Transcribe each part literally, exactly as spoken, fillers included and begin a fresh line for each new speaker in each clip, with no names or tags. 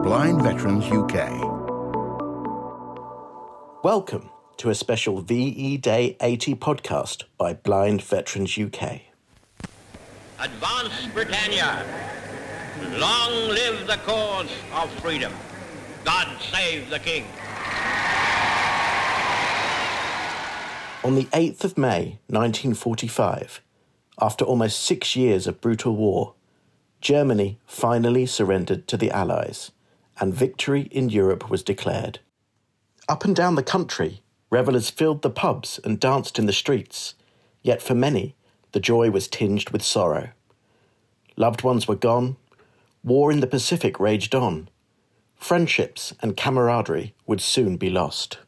Blind Veterans U K.
Welcome to a special V E Day eighty podcast by Blind Veterans U K.
Advance Britannia! Long live the cause of freedom! God save the King!
On the eighth of May nineteen forty-five, after almost six years of brutal war, Germany finally surrendered to the Allies, and victory in Europe was declared. Up and down the country, revellers filled the pubs and danced in the streets, yet for many, the joy was tinged with sorrow. Loved ones were gone, war in the Pacific raged on, friendships and camaraderie would soon be lost.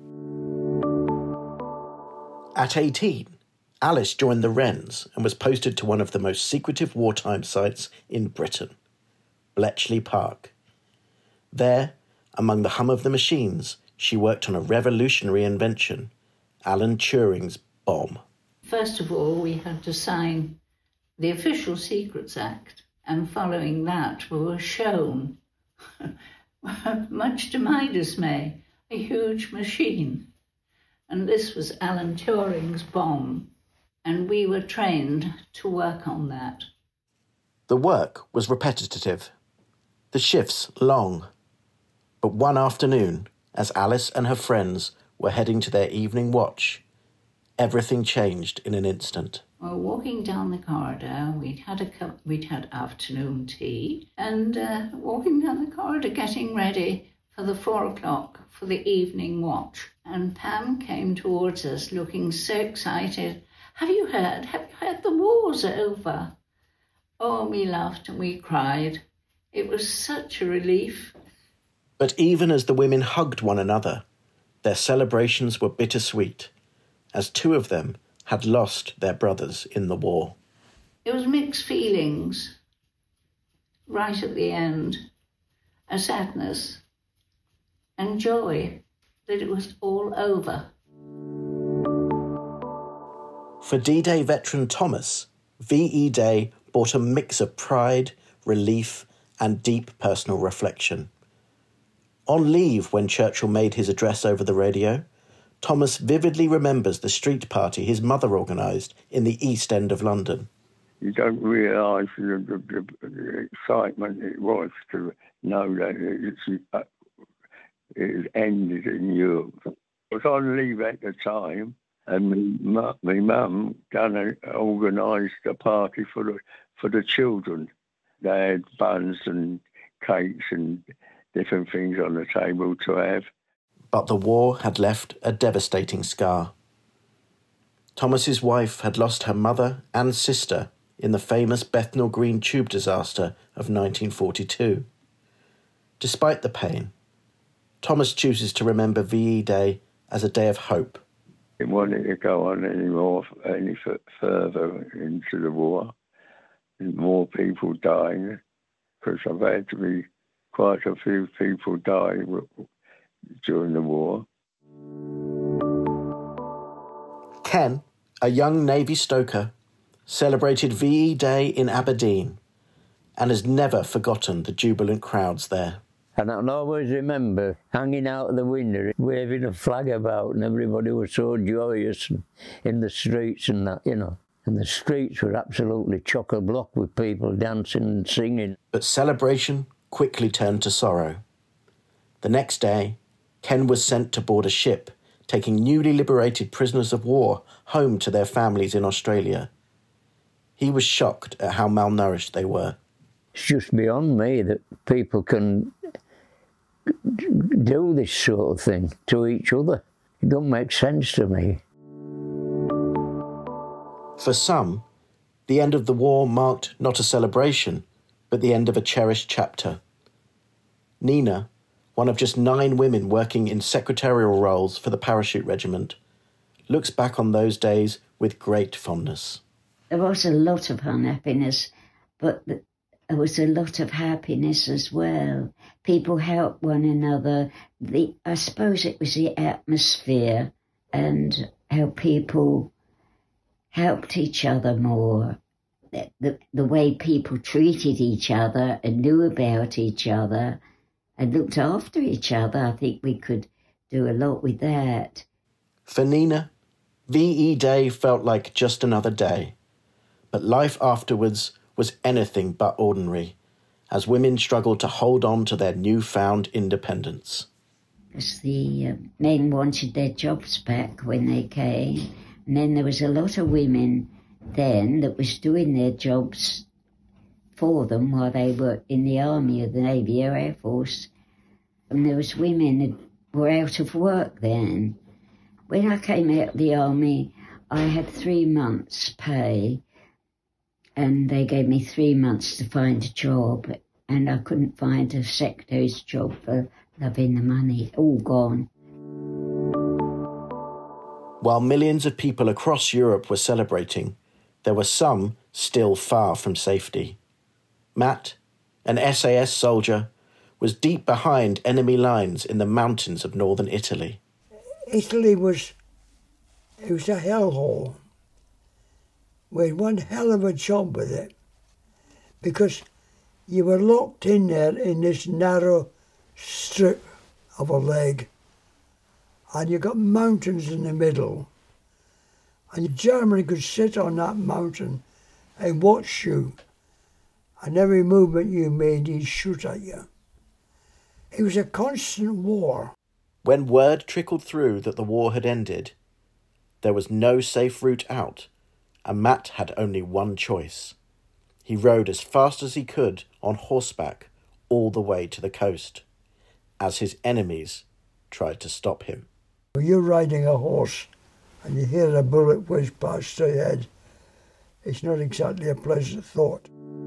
At eighteen, Alice joined the Wrens and was posted to one of the most secretive wartime sites in Britain, Bletchley Park. There, among the hum of the machines, she worked on a revolutionary invention, Alan Turing's bomb.
First of all, we had to sign the Official Secrets Act, and following that we were shown, much to my dismay, a huge machine. And this was Alan Turing's bomb, and we were trained to work on that.
The work was repetitive, the shifts long. But one afternoon, as Alice and her friends were heading to their evening watch, everything changed in an instant.
Well, walking down the corridor, we'd had a cup, we'd had afternoon tea, and uh, walking down the corridor, getting ready for the four o'clock for the evening watch. And Pam came towards us, looking so excited. "Have you heard? Have you heard the war's over?" Oh, we laughed and we cried. It was such a relief.
But even as the women hugged one another, their celebrations were bittersweet, as two of them had lost their brothers in the war.
It was mixed feelings, right at the end, a sadness and joy that it was all over.
For D-Day veteran Thomas, V E Day brought a mix of pride, relief, and deep personal reflection. On leave when Churchill made his address over the radio, Thomas vividly remembers the street party his mother organised in the East End of London.
You don't realise the, the, the excitement it was to know that it's, uh, it ended in Europe. I was on leave at the time, and my mum done organised a party for the for the children. They had buns and cakes and different things on the table to have.
But the war had left a devastating scar. Thomas's wife had lost her mother and sister in the famous Bethnal Green tube disaster of nineteen forty-two. Despite the pain, Thomas chooses to remember V E Day as a day of hope.
I didn't want it to go on any more, any f- further into the war. There's more people dying, because I've had to be quite a few people died during the war.
Ken, a young Navy stoker, celebrated V E Day in Aberdeen and has never forgotten the jubilant crowds there.
And I can always remember hanging out of the window, waving a flag about, and everybody was so joyous and in the streets and that, you know. And the streets were absolutely chock-a-block with people dancing and singing.
But celebration quickly turned to sorrow. The next day, Ken was sent to board a ship, taking newly liberated prisoners of war home to their families in Australia. He was shocked at how malnourished they were.
It's just beyond me that people can do this sort of thing to each other. It don't make sense to me.
For some, the end of the war marked not a celebration, but the end of a cherished chapter. Nina, one of just nine women working in secretarial roles for the Parachute Regiment, looks back on those days with great fondness.
There was a lot of unhappiness, but there was a lot of happiness as well. People helped one another. The, I suppose it was the atmosphere and how people helped each other more. The, the, the way people treated each other and knew about each other and looked after each other. I think we could do a lot with that.
For Nina, V E Day felt like just another day, but life afterwards was anything but ordinary, as women struggled to hold on to their newfound independence.
Because the uh, men wanted their jobs back when they came, and then there was a lot of women then that was doing their jobs for them while they were in the army or the navy or air force, and there was women that were out of work then. When I came out of the army, I had three months' pay, and they gave me three months to find a job, and I couldn't find a secretary's job for loving the money. All gone.
While millions of people across Europe were celebrating, there were some still far from safety. Matt, an S A S soldier, was deep behind enemy lines in the mountains of northern Italy.
Italy was, it was a hellhole. We had one hell of a job with it, because you were locked in there in this narrow strip of a leg, and you got mountains in the middle, and Germany could sit on that mountain and watch you, and every movement you made, he'd shoot at you. It was a constant war.
When word trickled through that the war had ended, there was no safe route out, and Matt had only one choice. He rode as fast as he could on horseback all the way to the coast, as his enemies tried to stop him.
You're riding a horse and you hear a bullet whiz past your head. It's not exactly a pleasant thought.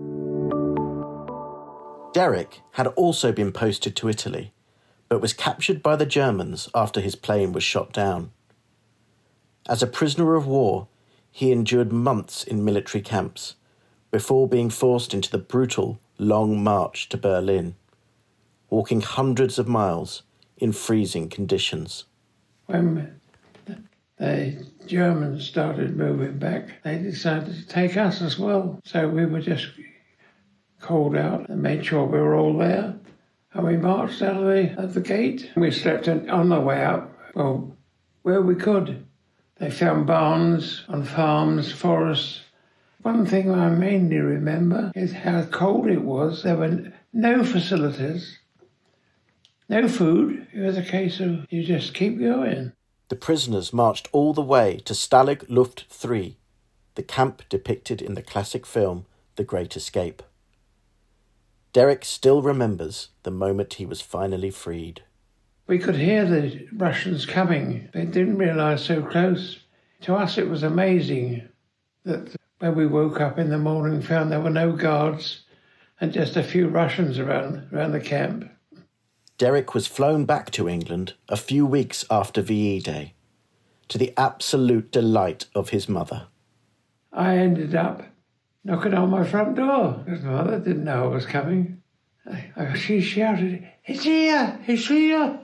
Derek had also been posted to Italy, but was captured by the Germans after his plane was shot down. As a prisoner of war, he endured months in military camps before being forced into the brutal, long march to Berlin, walking hundreds of miles in freezing conditions.
When the Germans started moving back, they decided to take us as well. So we were just called out and made sure we were all there. And we marched out of the, of the gate. We slept in, on the way up, well, where we could. They found barns on farms, forests. One thing I mainly remember is how cold it was. There were no facilities, no food. It was a case of you just keep going.
The prisoners marched all the way to Stalag Luft three, the camp depicted in the classic film The Great Escape. Derek still remembers the moment he was finally freed.
We could hear the Russians coming. They didn't realise so close. To us it was amazing that when we woke up in the morning and found there were no guards and just a few Russians around, around the camp.
Derek was flown back to England a few weeks after V E Day, to the absolute delight of his mother.
I ended up knocking on my front door because my mother didn't know I was coming. I, I, she shouted, "It's here! It's here!"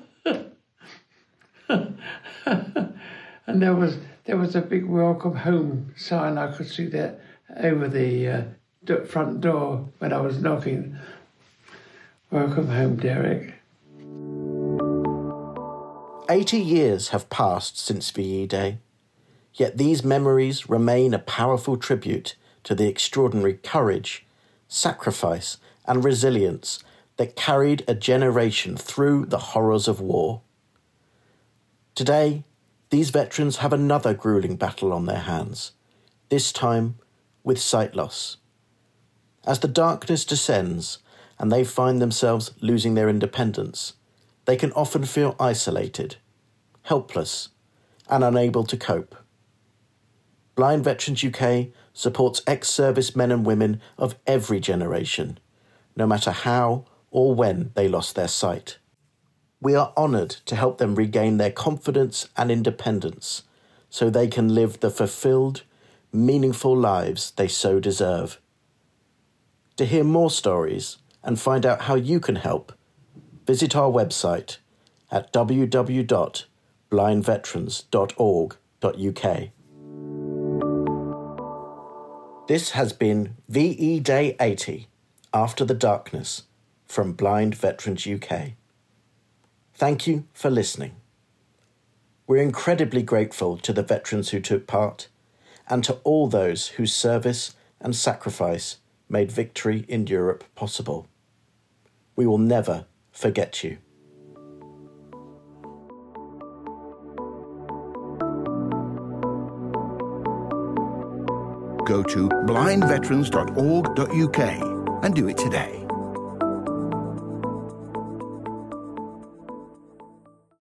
And there was there was a big welcome home sign. I could see that over the uh, front door when I was knocking. Welcome home, Derek.
Eighty years have passed since V E Day, yet these memories remain a powerful tribute to the extraordinary courage, sacrifice, and resilience that carried a generation through the horrors of war. Today, these veterans have another grueling battle on their hands, this time with sight loss. As the darkness descends and they find themselves losing their independence, they can often feel isolated, helpless, and unable to cope. Blind Veterans U K supports ex-service men and women of every generation, no matter how or when they lost their sight. We are honoured to help them regain their confidence and independence so they can live the fulfilled, meaningful lives they so deserve. To hear more stories and find out how you can help, visit our website at w w w dot blind veterans dot org dot u k. This has been V E Day eighty, After the Darkness, from Blind Veterans U K. Thank you for listening. We're incredibly grateful to the veterans who took part and to all those whose service and sacrifice made victory in Europe possible. We will never forget you.
Go to blind veterans dot org dot U K and do it today.